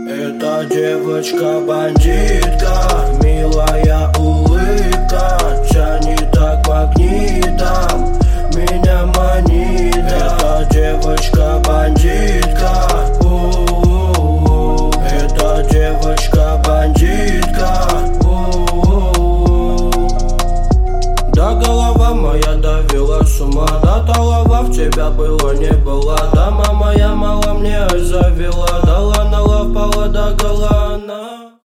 Эта девочка-бандитка, милая улыбка, тянет так магнитом, меня манит. Эта девочка-бандитка, эта девочка-бандитка, да голова моя довела с ума, да талова в тебя было не было, да мама я мало мне завела, дала на лав, пала до гола.